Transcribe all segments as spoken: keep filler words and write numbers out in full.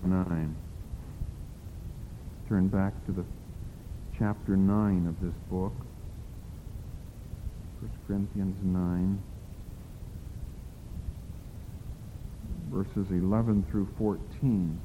nine. Turn back to the chapter nine of this book. First Corinthians nine. Verses eleven through fourteen.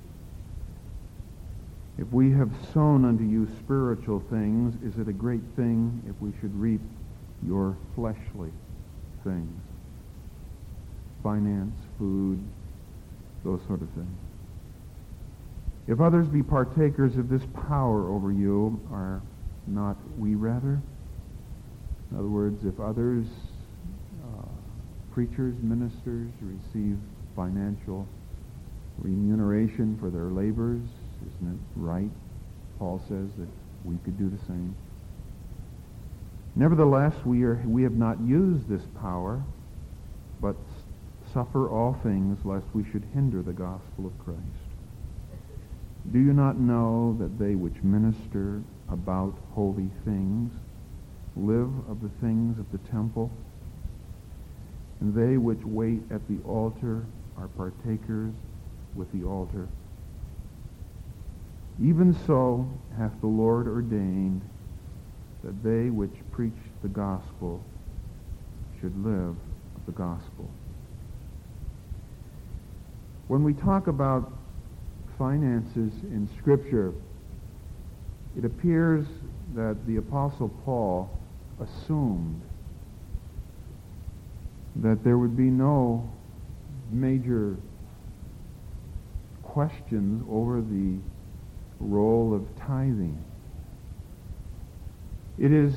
If we have sown unto you spiritual things, is it a great thing if we should reap your fleshly things? Finance, food, those sort of things. If others be partakers of this power over you, are not we rather? In other words, if others, uh, preachers, ministers, receive financial remuneration for their labors, isn't it right? Paul says that we could do the same. Nevertheless, we are we have not used this power, but suffer all things lest we should hinder the gospel of Christ. Do you not know that they which minister about holy things live of the things of the temple? And they which wait at the altar are partakers with the altar. Even so hath the Lord ordained that they which preach the gospel should live of the gospel. When we talk about finances in Scripture, it appears that the Apostle Paul assumed that there would be no major questions over the role of tithing. It is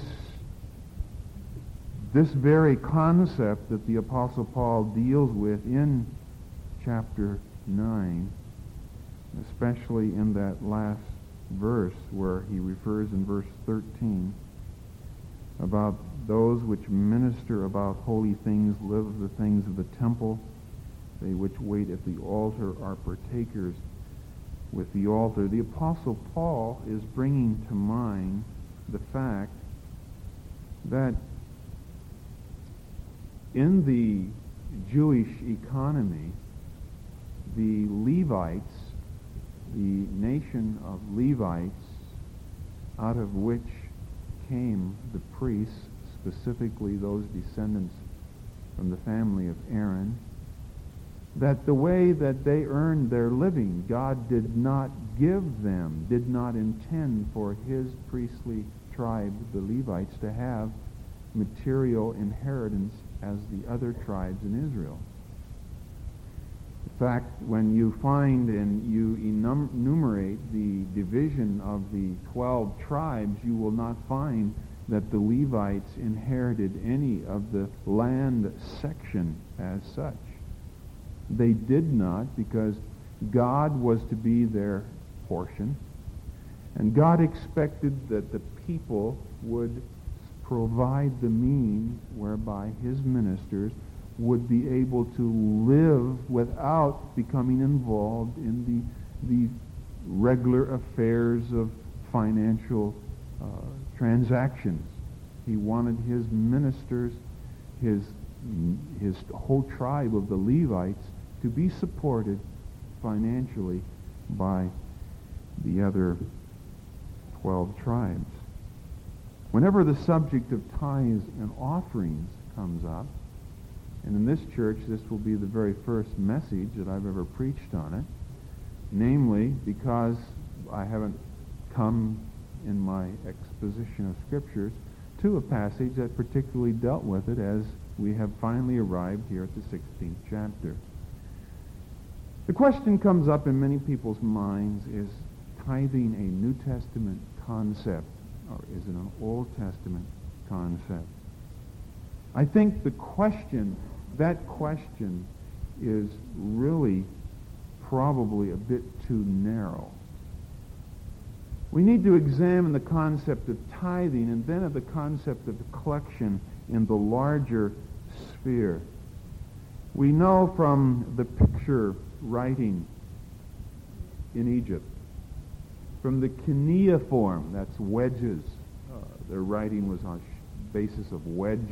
this very concept that the Apostle Paul deals with in chapter nine, especially in that last verse where he refers in verse thirteen about those which minister about holy things live of the things of the temple. They which wait at the altar are partakers with the altar. The Apostle Paul is bringing to mind the fact that in the Jewish economy, the Levites, the nation of Levites, out of which came the priests, specifically those descendants from the family of Aaron, that the way that they earned their living, God did not give them, did not intend for his priestly tribe, the Levites, to have material inheritance as the other tribes in Israel. In fact, when you find and you enumerate the division of the twelve tribes, you will not find that the Levites inherited any of the land section as such. They did not, because God was to be their portion, and God expected that the people would provide the means whereby his ministers would be able to live without becoming involved in the, the regular affairs of financial uh, transactions. He wanted his ministers, his, his whole tribe of the Levites, to be supported financially by the other twelve tribes. Whenever the subject of tithes and offerings comes up, and in this church this will be the very first message that I've ever preached on it, namely because I haven't come in my exposition of Scriptures to a passage that particularly dealt with it, as we have finally arrived here at the sixteenth chapter. The question comes up in many people's minds, is tithing a New Testament concept, or is it an Old Testament concept? I think the question, that question is really probably a bit too narrow. We need to examine the concept of tithing and then of the concept of collection in the larger sphere. We know from the picture writing in Egypt, from the cuneiform, that's wedges, uh, their writing was on a basis of wedge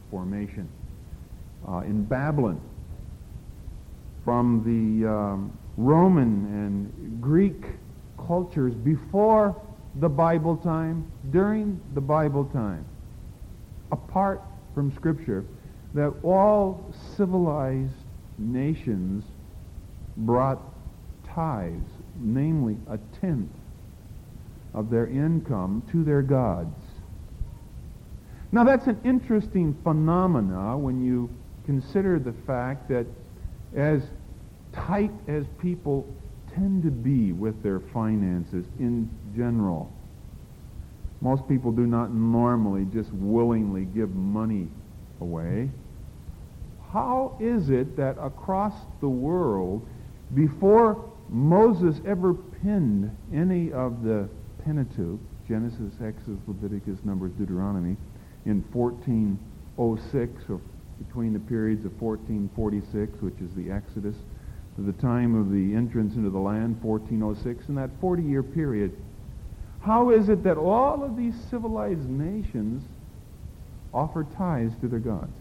formation. Uh, in Babylon, from the um, Roman and Greek cultures before the Bible time, during the Bible time, apart from Scripture, that all civilized nations brought tithes, namely a tenth of their income, to their gods. Now that's an interesting phenomena when you consider the fact that as tight as people tend to be with their finances in general, most people do not normally just willingly give money away. How is it that across the world, before Moses ever penned any of the Pentateuch, Genesis, Exodus, Leviticus, Numbers, Deuteronomy, in fourteen oh six, or between the periods of fourteen forty-six, which is the Exodus, to the time of the entrance into the land, fourteen oh six, in that forty-year period, how is it that all of these civilized nations offer tithes to their gods?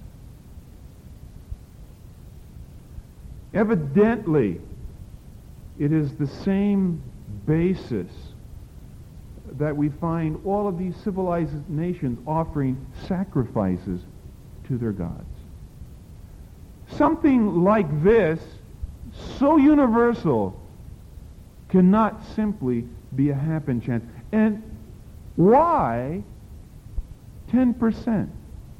Evidently, it is the same basis that we find all of these civilized nations offering sacrifices to their gods. Something like this, so universal, cannot simply be a happen chance. And why ten percent?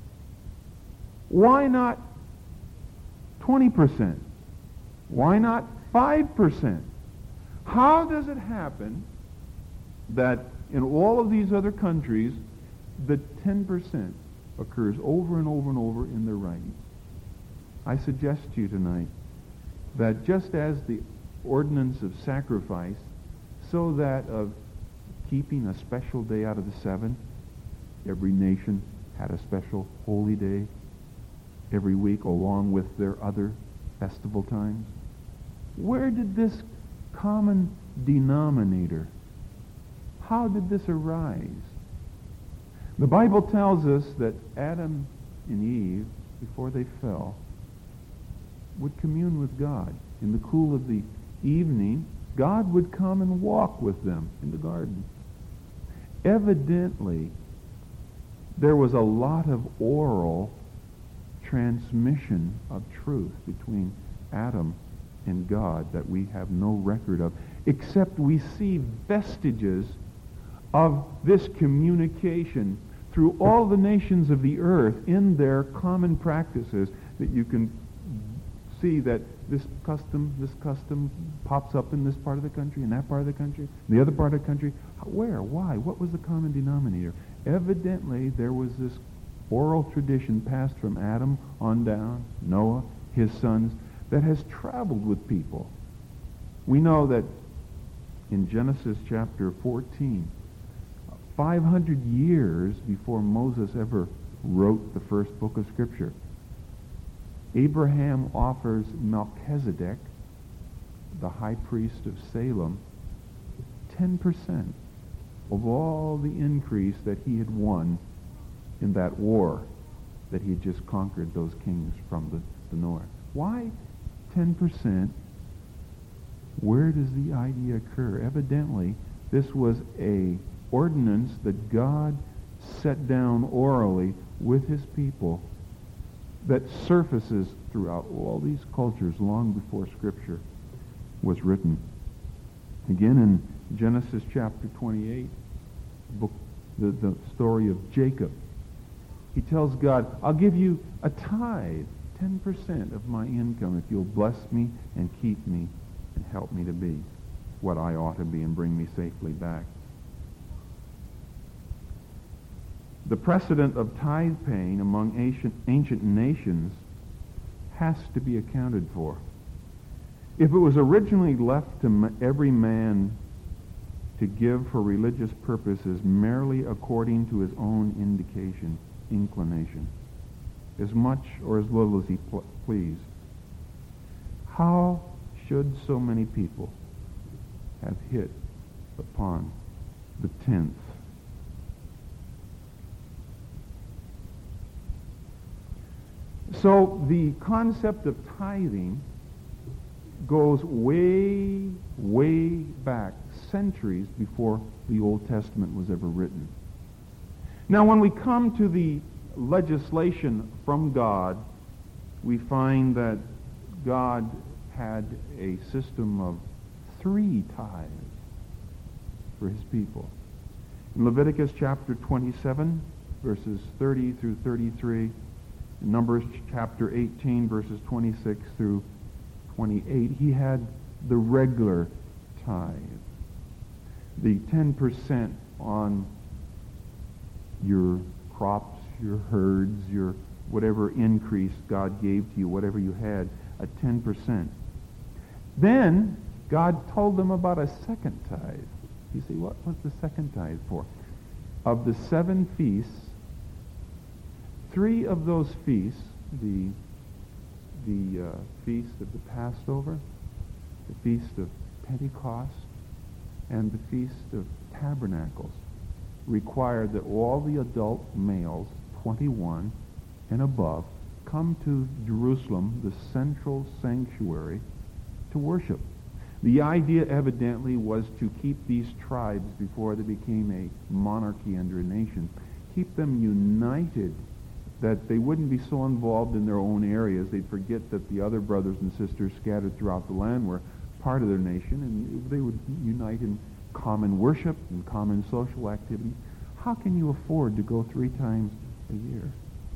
Why not twenty percent? Why not five percent? How does it happen that in all of these other countries, the ten percent occurs over and over and over in their writings? I suggest to you tonight that just as the ordinance of sacrifice, so that of keeping a special day out of the seven, every nation had a special holy day every week along with their other festival times. Where did this common denominator, how did this arise? The Bible tells us that Adam and Eve, before they fell, would commune with God. In the cool of the evening, God would come and walk with them in the garden. Evidently, there was a lot of oral transmission of truth between Adam and God that we have no record of, except we see vestiges of this communication through all the nations of the earth in their common practices, that you can see that this custom, this custom pops up in this part of the country, in that part of the country, in the other part of the country. Where? Why? What was the common denominator? Evidently, there was this oral tradition passed from Adam on down, Noah, his sons, that has traveled with people. We know that in Genesis chapter fourteen, five hundred years before Moses ever wrote the first book of Scripture, Abraham offers Melchizedek, the high priest of Salem, ten percent of all the increase that he had won in that war that he had just conquered those kings from the, the north. Why ten percent? Where does the idea occur? Evidently, this was a ordinance that God set down orally with his people that surfaces throughout all these cultures long before Scripture was written. Again, in Genesis chapter twenty-eight, book, the, the story of Jacob, he tells God, I'll give you a tithe, ten percent of my income, if you'll bless me and keep me and help me to be what I ought to be and bring me safely back. The precedent of tithe paying among ancient, ancient nations has to be accounted for. If it was originally left to every man to give for religious purposes merely according to his own indication, inclination, as much or as little as he pl- pleased, how should so many people have hit upon the tenth? So the concept of tithing goes way, way back, centuries before the Old Testament was ever written. Now, when we come to the legislation from God, we find that God had a system of three tithes for his people. In Leviticus chapter twenty-seven, verses thirty through thirty-three, in Numbers chapter eighteen, verses twenty-six through twenty-eight, he had the regular tithe, the ten percent on your crops, your herds, your whatever increase God gave to you, whatever you had, a ten percent. Then God told them about a second tithe. You see, what was the second tithe for? Of the seven feasts, three of those feasts, the the uh, feast of the Passover, the feast of Pentecost, and the feast of Tabernacles, required that all the adult males, twenty-one and above, come to Jerusalem, the central sanctuary, to worship. The idea evidently was to keep these tribes, before they became a monarchy under a nation, keep them united, that they wouldn't be so involved in their own areas, they'd forget that the other brothers and sisters scattered throughout the land were part of their nation, and they would unite in common worship and common social activities. How can you afford to go three times a year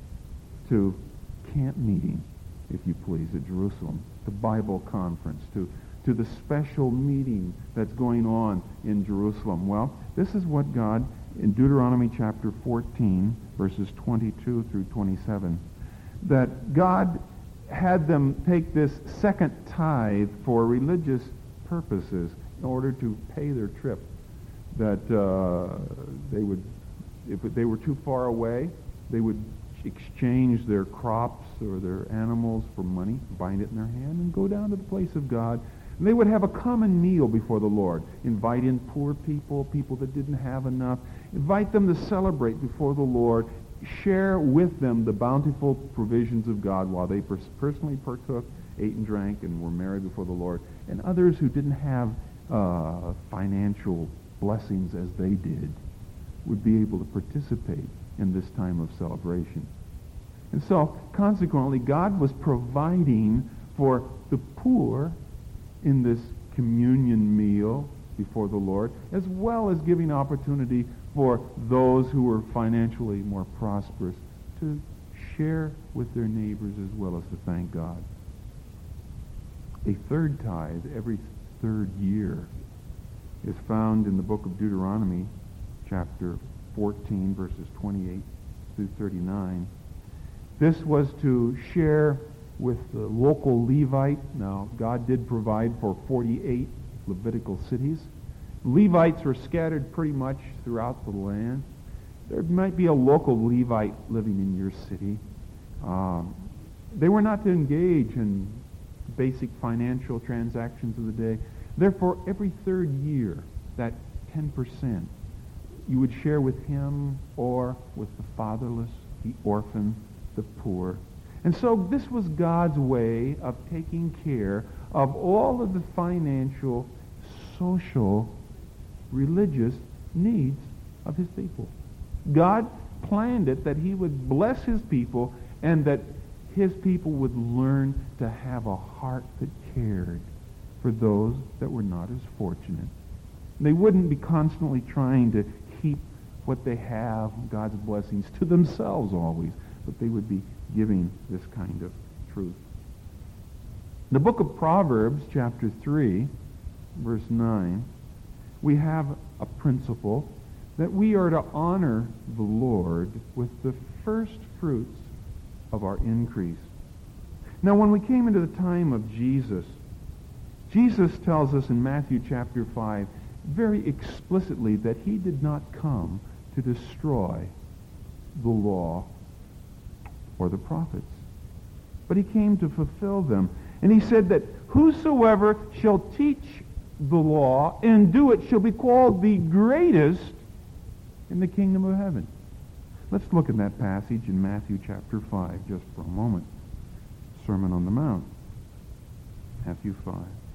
to camp meeting, if you please, at Jerusalem, to Bible conference, to to the special meeting that's going on in Jerusalem? Well, this is what God, in Deuteronomy chapter fourteen, verses twenty-two through twenty-seven, that God had them take this second tithe for religious purposes in order to pay their trip. That uh, they would, if they were too far away, they would exchange their crops or their animals for money, bind it in their hand, and go down to the place of God. And they would have a common meal before the Lord. Invite in poor people, people that didn't have enough. Invite them to celebrate before the Lord. Share with them the bountiful provisions of God while they pers- personally partook, ate and drank, and were merry before the Lord. And others who didn't have uh, financial blessings as they did would be able to participate in this time of celebration. And so, consequently, God was providing for the poor in this communion meal before the Lord, as well as giving opportunity for those who were financially more prosperous to share with their neighbors as well as to thank God. A third tithe every third year is found in the book of Deuteronomy, chapter fourteen, verses twenty-eight through thirty-nine. This was to share with the local Levite. Now, God did provide for forty-eight Levitical cities. Levites were scattered pretty much throughout the land. There might be a local Levite living in your city. Um, they were not to engage in basic financial transactions of the day. Therefore, every third year, that ten percent, you would share with him or with the fatherless, the orphan, the poor. And so this was God's way of taking care of all of the financial, social, religious needs of his people. God planned it that he would bless his people and that his people would learn to have a heart that cared for those that were not as fortunate. They wouldn't be constantly trying to heap what they have, God's blessings, to themselves always, but they would be giving this kind of truth. In the book of Proverbs, chapter three, verse nine, we have a principle that we are to honor the Lord with the first fruits of our increase. Now, when we came into the time of Jesus, Jesus tells us in Matthew chapter five very explicitly that he did not come to destroy the law or the prophets, but he came to fulfill them. And he said that whosoever shall teach the law and do it shall be called the greatest in the kingdom of heaven. Let's look at that passage in Matthew chapter five just for a moment. Sermon on the Mount, Matthew five.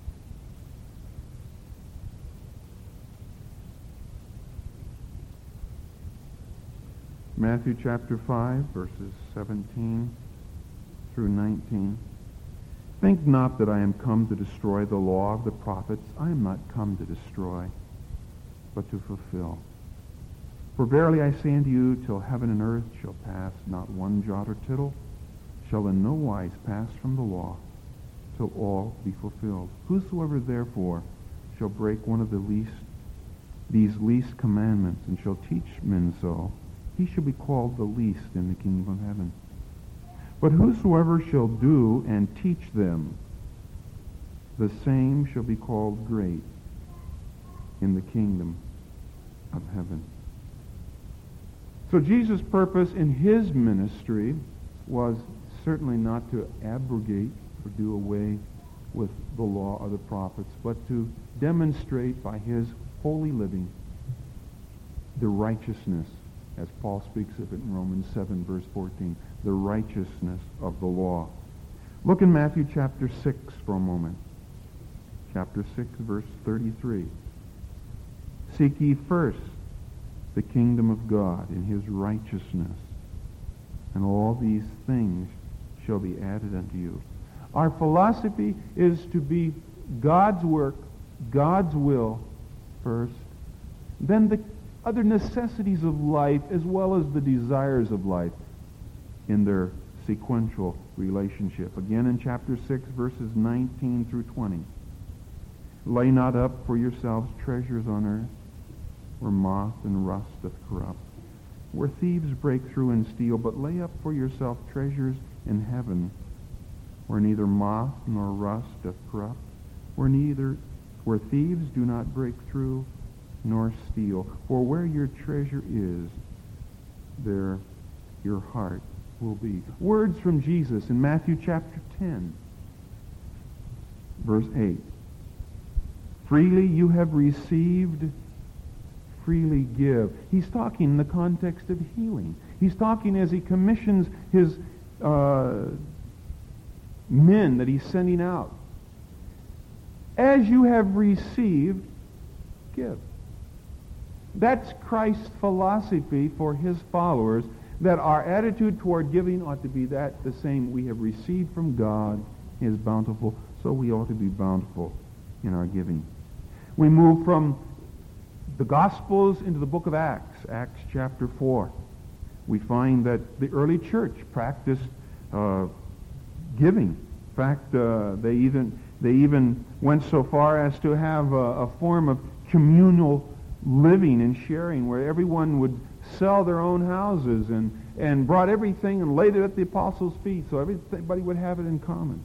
Matthew chapter five, verses seventeen through nineteen. Think not that I am come to destroy the law of the prophets. I am not come to destroy, but to fulfill. For verily I say unto you, till heaven and earth shall pass, not one jot or tittle shall in no wise pass from the law, till all be fulfilled. Whosoever therefore shall break one of the least, these least commandments, and shall teach men so, he shall be called the least in the kingdom of heaven. But whosoever shall do and teach them, the same shall be called great in the kingdom of heaven. So Jesus' purpose in his ministry was certainly not to abrogate or do away with the law of the prophets, but to demonstrate by his holy living the righteousness, as Paul speaks of it in Romans seven, verse fourteen, the righteousness of the law. Look in Matthew chapter six for a moment. Chapter six, verse thirty-three. Seek ye first the kingdom of God and his righteousness, and all these things shall be added unto you. Our philosophy is to be God's work, God's will first, then the other necessities of life as well as the desires of life in their sequential relationship. Again in chapter six, verses nineteen through twenty. Lay not up for yourselves treasures on earth, where moth and rust doth corrupt, where thieves break through and steal, but lay up for yourself treasures in heaven, where neither moth nor rust doth corrupt, where neither where thieves do not break through nor steal. For where your treasure is, there your heart will be. Words from Jesus in Matthew chapter ten, verse eight. Freely you have received, freely give. He's talking in the context of healing. He's talking as he commissions his uh, men that he's sending out. As you have received, give. That's Christ's philosophy for his followers, that our attitude toward giving ought to be that the same. We have received from God, he is bountiful, so we ought to be bountiful in our giving. We move from the Gospels into the book of Acts, Acts chapter four. We find that the early church practiced uh, giving. In fact, uh, they even they even went so far as to have a, a form of communal living and sharing, where everyone would sell their own houses and, and brought everything and laid it at the apostles' feet, so everybody would have it in common.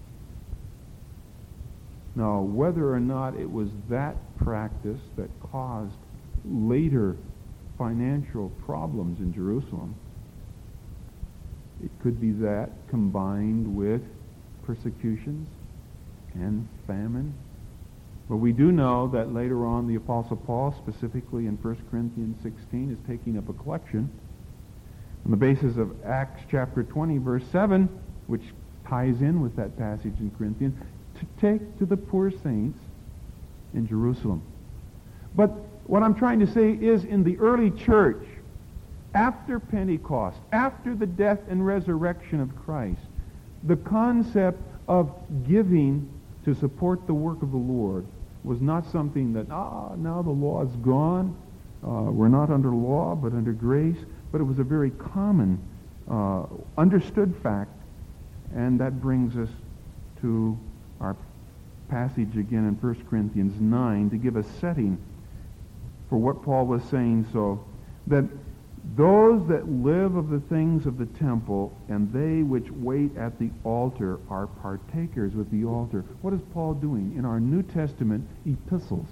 Now, whether or not it was that practice that caused later financial problems in Jerusalem, it could be that combined with persecutions and famine. But we do know that later on the Apostle Paul, specifically in First Corinthians sixteen, is taking up a collection on the basis of Acts chapter twenty, verse seven, which ties in with that passage in Corinthians, to take to the poor saints in Jerusalem. But what I'm trying to say is, in the early church, after Pentecost, after the death and resurrection of Christ, the concept of giving to support the work of the Lord was not something that, ah, now the law is gone. Uh, we're not under law, but under grace. But it was a very common, uh, understood fact. And that brings us to our passage again in First Corinthians nine to give a setting for what Paul was saying, so that those that live of the things of the temple and they which wait at the altar are partakers with the altar. What is Paul doing in our New Testament epistles?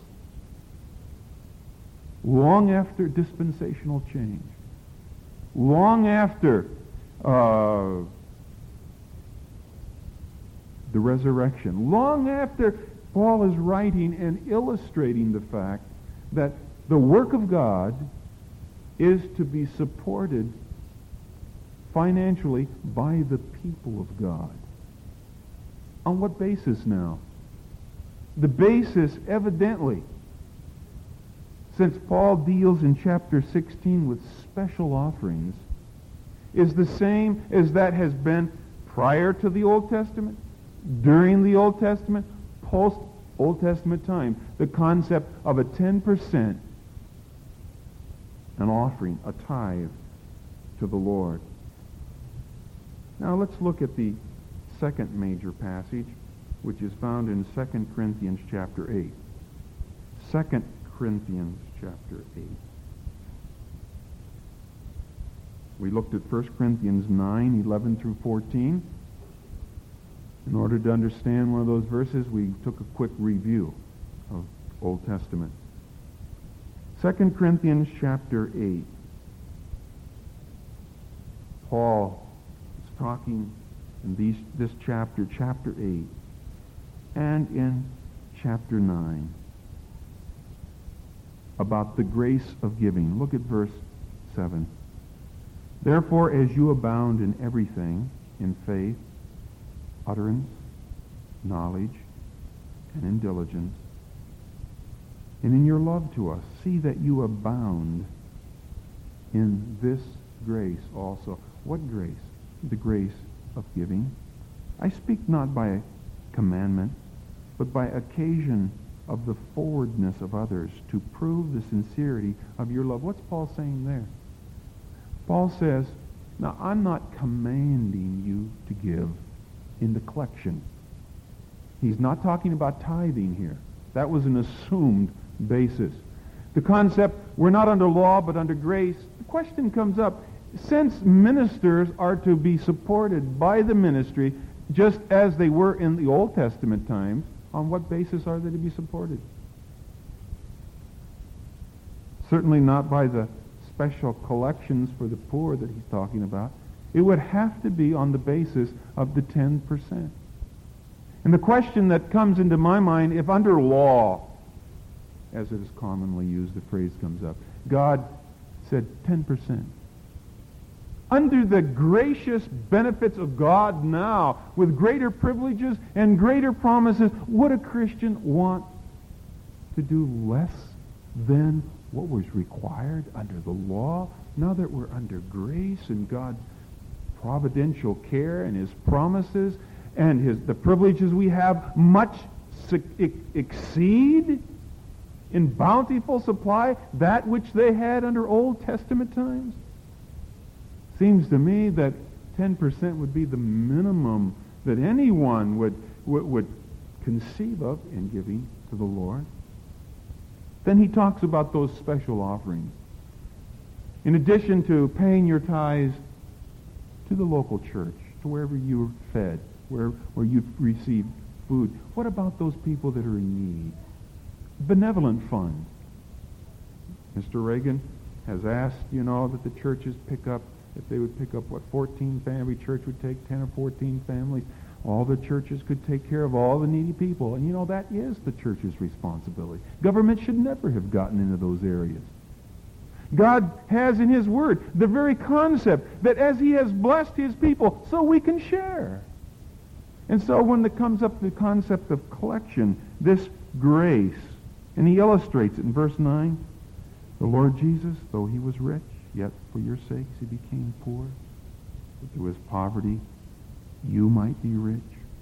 Long after dispensational change, long after uh, the resurrection, long after Paul is writing and illustrating the fact that the work of God is to be supported financially by the people of God. On what basis now? The basis, evidently, since Paul deals in chapter sixteen with special offerings, is the same as that has been prior to the Old Testament, during the Old Testament, post-Old Testament time. The concept of a ten percent, an offering, a tithe to the Lord. Now let's look at the second major passage, which is found in Second Corinthians chapter eight. Second Corinthians chapter eight. We looked at First Corinthians nine, eleven through fourteen. In order to understand one of those verses, we took a quick review of Old Testament. Second Corinthians chapter eight. Paul is talking in these, this chapter, chapter eight, and in chapter nine, about the grace of giving. Look at verse seven. Therefore, as you abound in everything, in faith, utterance, knowledge, and in diligence, and in your love to us, see that you abound in this grace also. What grace? The grace of giving. I speak not by commandment, but by occasion of the forwardness of others, to prove the sincerity of your love. What's Paul saying there? Paul says, now I'm not commanding you to give in the collection. He's not talking about tithing here. That was an assumed basis. The concept, we're not under law but under grace. The question comes up, since ministers are to be supported by the ministry just as they were in the Old Testament times, on what basis are they to be supported? Certainly not by the special collections for the poor that he's talking about. It would have to be on the basis of the ten percent. And the question that comes into my mind, if under law, as it is commonly used, the phrase comes up, God said ten percent. Under the gracious benefits of God now, with greater privileges and greater promises, would a Christian want to do less than what was required under the law? Now that we're under grace and God's providential care and his promises and his the privileges we have much exceed in bountiful supply that which they had under Old Testament times? Seems to me that ten percent would be the minimum that anyone would, would, would conceive of in giving to the Lord. Then he talks about those special offerings. In addition to paying your tithes to the local church, to wherever you're fed, where, where you've received food, what about those people that are in need? Benevolent fund. Mister Reagan has asked, you know, that the churches pick up, if they would pick up, what, fourteen families, every church would take ten or fourteen families. All the churches could take care of all the needy people. And you know, that is the church's responsibility. Government should never have gotten into those areas. God has in his word the very concept that as he has blessed his people, so we can share. And so when it comes up the concept of collection, this grace, and he illustrates it in verse nine, the Lord Jesus, though he was rich, yet for your sakes he became poor, that through his poverty you might be rich.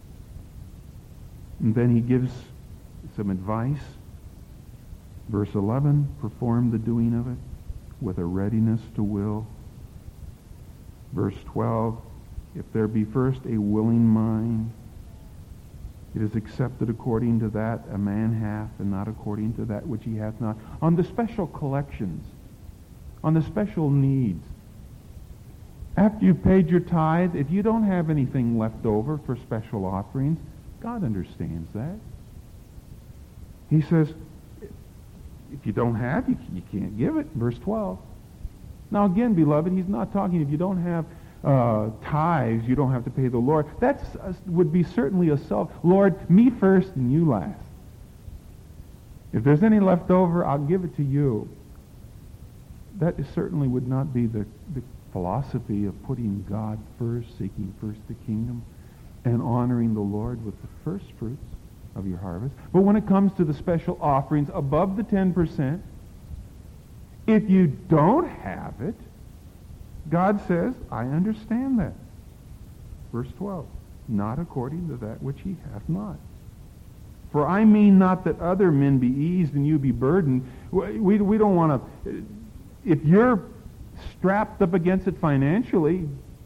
And then he gives some advice. Verse eleven, perform the doing of it with a readiness to will. Verse twelve, if there be first a willing mind, it is accepted according to that a man hath, and not according to that which he hath not. On the special collections, on the special needs, after you've paid your tithe, if you don't have anything left over for special offerings, God understands that. He says, if you don't have, you, you can't give it. Verse twelve. Now again, beloved, he's not talking if you don't have uh, tithes, you don't have to pay the Lord. That would be certainly a self, Lord, me first and you last. If there's any left over, I'll give it to you. That is, certainly would not be the, the philosophy of putting God first, seeking first the kingdom, and honoring the Lord with the first fruits of your harvest. But when it comes to the special offerings above the ten percent, If you don't have it, God says, I understand that. Verse twelve, not according to that which he hath not. For I mean not that other men be eased and you be burdened. We, we don't want to... If you're strapped up against it financially,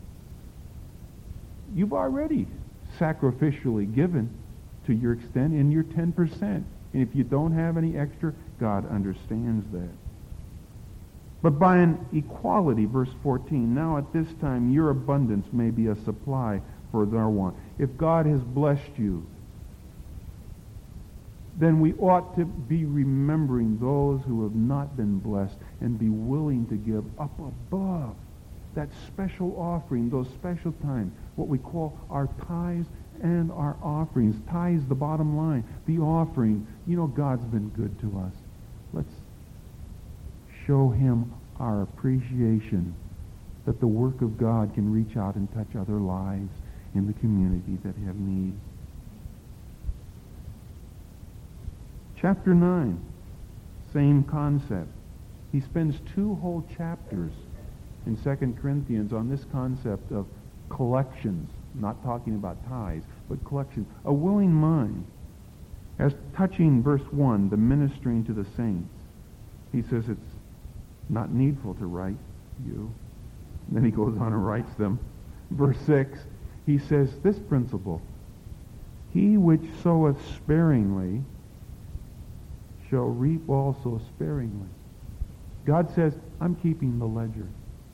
you've already sacrificially given to your extent in your ten percent. And if you don't have any extra, God understands that. But by an equality, verse fourteen, now at this time your abundance may be a supply for their want. If God has blessed you, then we ought to be remembering those who have not been blessed and be willing to give up above that special offering, those special times, what we call our tithes and our offerings. Tithes, the bottom line. The offering. You know, God's been good to us. Let's show him our appreciation that the work of God can reach out and touch other lives in the community that have need. Chapter nine, same concept. He spends two whole chapters in Second Corinthians on this concept of collections, not talking about tithes, but collections. A willing mind. As touching verse one, the ministering to the saints, he says it's not needful to write you. And then he goes on and writes them. Verse six, he says this principle, he which soweth sparingly shall reap also sparingly. God says, I'm keeping the ledger.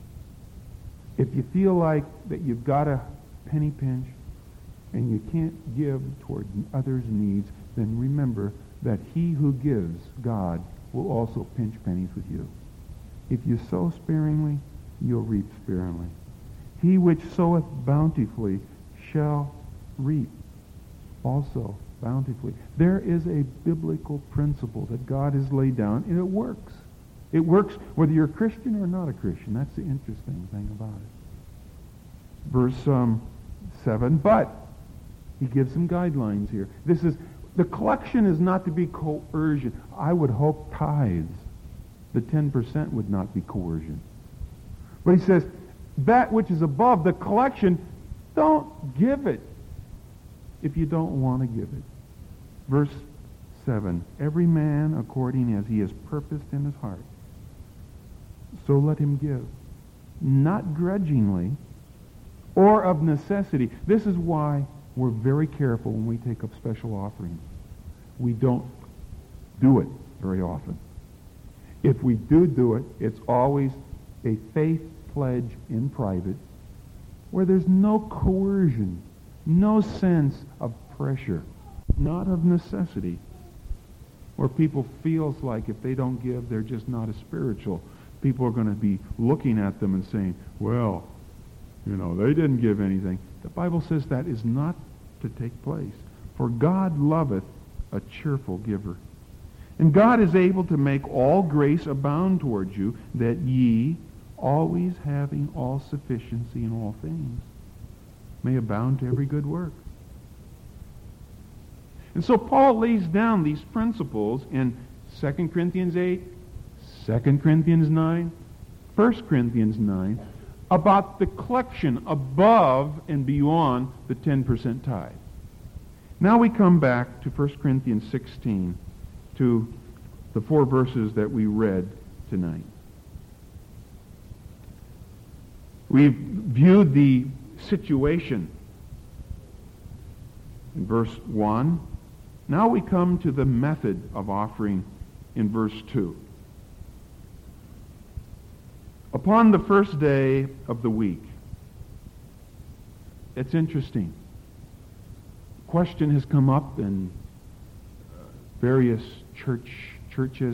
If you feel like that you've got a penny pinch and you can't give toward others' needs, then remember that he who gives, God, will also pinch pennies with you. If you sow sparingly, you'll reap sparingly. He which soweth bountifully shall reap also bountifully. There is a biblical principle that God has laid down, and it works. It works whether you're a Christian or not a Christian. That's the interesting thing about it. Verse um, seven, but he gives some guidelines here. This is, the collection is not to be coercion. I would hope tithes, the ten percent would not be coercion. But he says, that which is above the collection, don't give it if you don't want to give it. Verse seven, every man according as he has purposed in his heart, so let him give, not grudgingly or of necessity. This is why we're very careful when we take up special offerings. We don't do it very often. If we do do it, it's always a faith pledge in private where there's no coercion, no sense of pressure, not of necessity, where people feels like if they don't give, they're just not as spiritual. People are going to be looking at them and saying, well, you know, they didn't give anything. The Bible says that is not to take place. For God loveth a cheerful giver. And God is able to make all grace abound towards you, that ye, always having all sufficiency in all things, may abound to every good work. And so Paul lays down these principles in Second Corinthians eight, Second Corinthians nine, First Corinthians nine, about the collection above and beyond the ten percent tithe. Now we come back to First Corinthians sixteen, to the four verses that we read tonight. We've viewed the situation in verse one. Now we come to the method of offering in verse two. Upon the first day of the week. It's interesting. Question has come up in various church churches.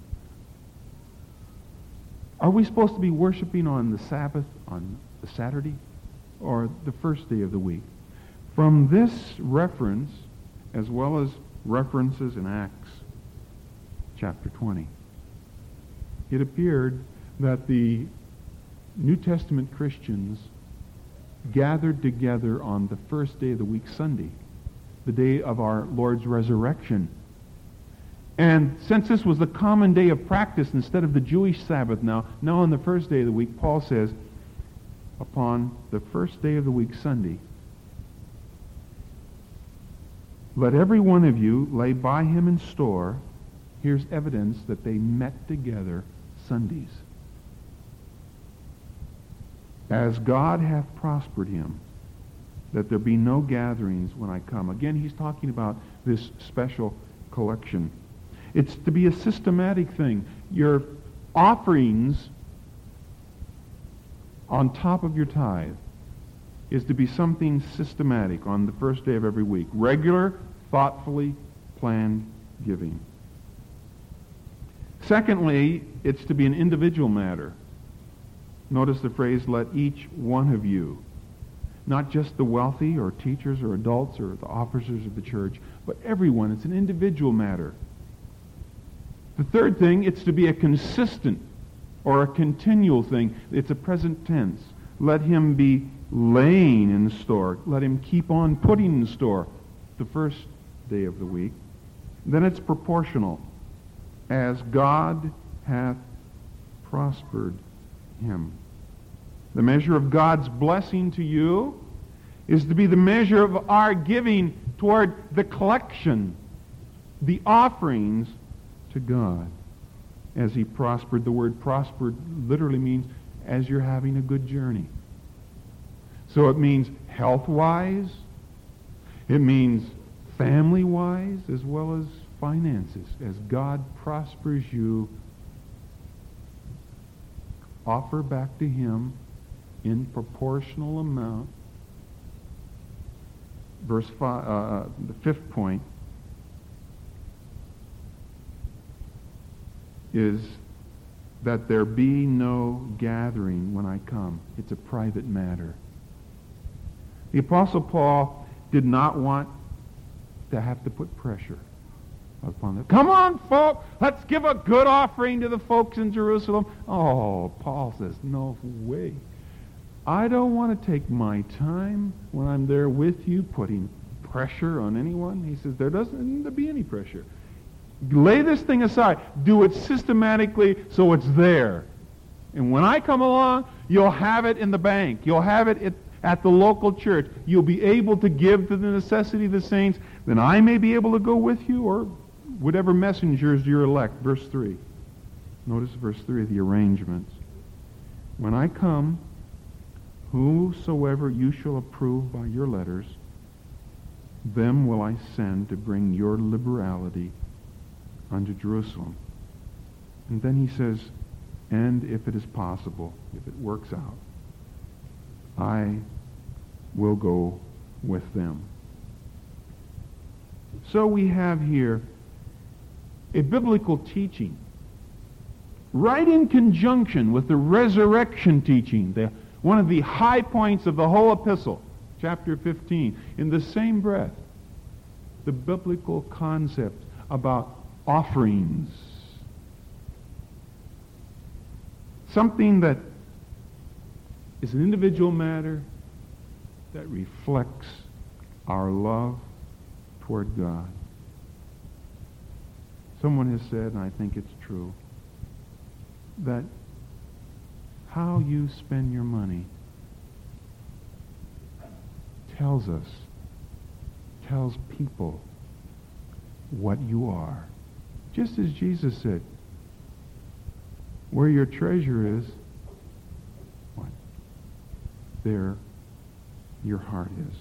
Are we supposed to be worshiping on the Sabbath, on the Saturday, or the first day of the week? From this reference, as well as references in Acts chapter twenty, it appeared that the New Testament Christians gathered together on the first day of the week, Sunday, the day of our Lord's resurrection. And since this was the common day of practice instead of the Jewish Sabbath now, now on the first day of the week, Paul says, upon the first day of the week, Sunday, let every one of you lay by him in store. Here's evidence that they met together Sundays. As God hath prospered him, that there be no gatherings when I come. Again, he's talking about this special collection. It's to be a systematic thing. Your offerings on top of your tithe is to be something systematic on the first day of every week. Regular, thoughtfully planned giving. Secondly, it's to be an individual matter. Notice the phrase, let each one of you. Not just the wealthy or teachers or adults or the officers of the church, but everyone. It's an individual matter. The third thing, it's to be a consistent or a continual thing. It's a present tense. Let him be laying in store. Let him keep on putting in store the first day of the week. Then it's proportional. As God hath prospered him. The measure of God's blessing to you is to be the measure of our giving toward the collection, the offerings to God. As he prospered, the word prospered literally means as you're having a good journey. So it means health-wise, it means family-wise, as well as finances. As God prospers you, offer back to him in proportional amount. Verse five, uh, the fifth point is that there be no gathering when I come. It's a private matter. The Apostle Paul did not want to have to put pressure upon them. Come on, folks, let's give a good offering to the folks in Jerusalem. Oh, Paul says, no way. I don't want to take my time when I'm there with you putting pressure on anyone. He says, there doesn't need to be any pressure. Lay this thing aside. Do it systematically so it's there. And when I come along, you'll have it in the bank. You'll have it at, at the local church. You'll be able to give to the necessity of the saints. Then I may be able to go with you, or whatever messengers you elect. Verse three. Notice verse three of the arrangements. When I come, whosoever you shall approve by your letters, them will I send to bring your liberality unto Jerusalem. And then he says, and if it is possible, if it works out, I will go with them. So we have here a biblical teaching right in conjunction with the resurrection teaching, the, one of the high points of the whole epistle, chapter fifteen. In the same breath, the biblical concept about offerings. Something that is an individual matter that reflects our love toward God. Someone has said, and I think it's true, that how you spend your money tells us, tells people what you are. Just as Jesus said, where your treasure is, what? There your heart is.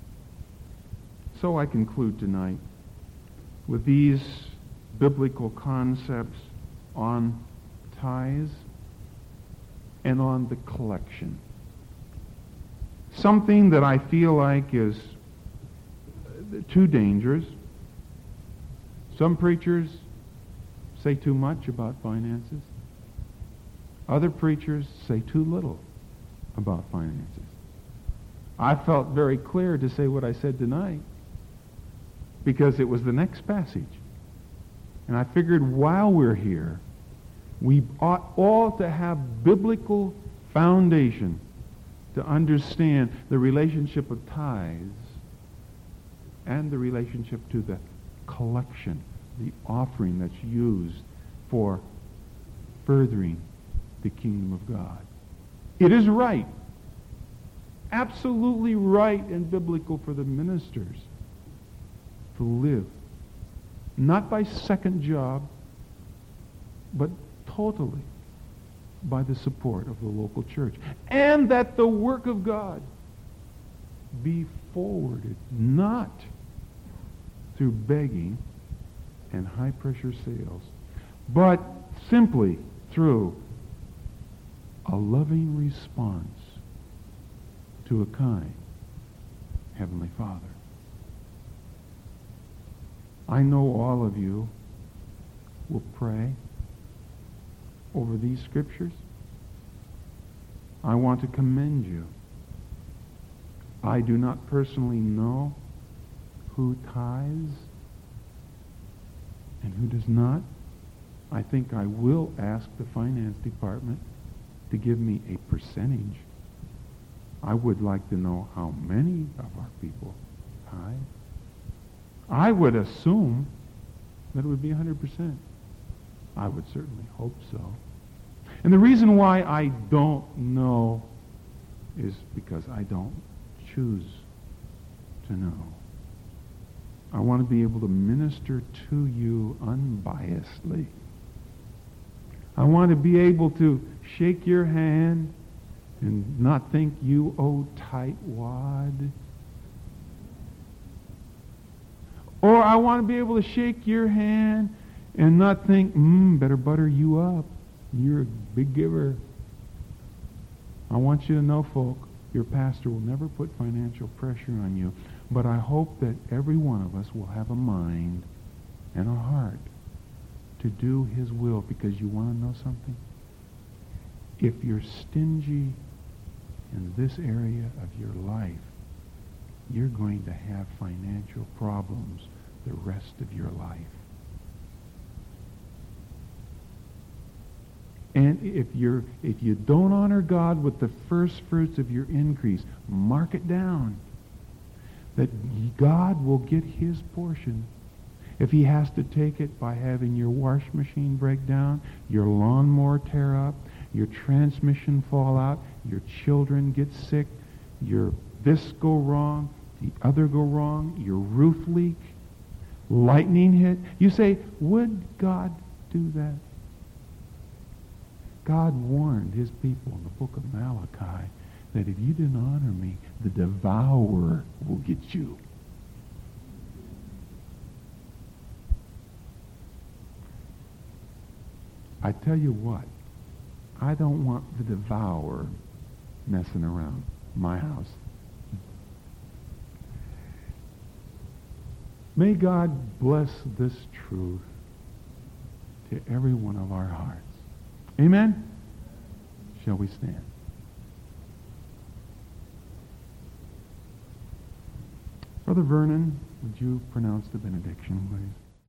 So I conclude tonight with these biblical concepts on tithes and on the collection. Something that I feel like is too dangerous. Some preachers say too much about finances. Other preachers say too little about finances. I felt very clear to say what I said tonight because it was the next passage. And I figured while we're here, we ought all to have biblical foundation to understand the relationship of tithes and the relationship to the collection, the offering that's used for furthering the kingdom of God. It is right, absolutely right and biblical for the ministers to live, not by second job, but totally by the support of the local church. And that the work of God be forwarded not through begging and high-pressure sales, but simply through a loving response to a kind Heavenly Father. I know all of you will pray over these scriptures. I want to commend you. I do not personally know who tithes and who does not. I think I will ask the finance department to give me a percentage. I would like to know how many of our people tithe. I would assume that it would be one hundred percent. I would certainly hope so. And the reason why I don't know is because I don't choose to know. I want to be able to minister to you unbiasedly. I want to be able to shake your hand and not think you owe tightwad. Or I want to be able to shake your hand and not think, hmm, better butter you up. You're a big giver. I want you to know, folk, your pastor will never put financial pressure on you. But I hope that every one of us will have a mind and a heart to do his will, because you want to know something? If you're stingy in this area of your life, you're going to have financial problems the rest of your life. And if you're if you don't honor God with the first fruits of your increase, mark it down that God will get his portion. If he has to take it by having your wash machine break down, your lawnmower tear up, your transmission fall out, your children get sick, your this go wrong, the other go wrong, your roof leak, lightning hit. You say, would God do that? God warned his people in the book of Malachi that if you didn't honor me, the devourer will get you. I tell you what, I don't want the devourer messing around my house. May God bless this truth to every one of our hearts. Amen? Shall we stand? Brother Vernon, would you pronounce the benediction, please?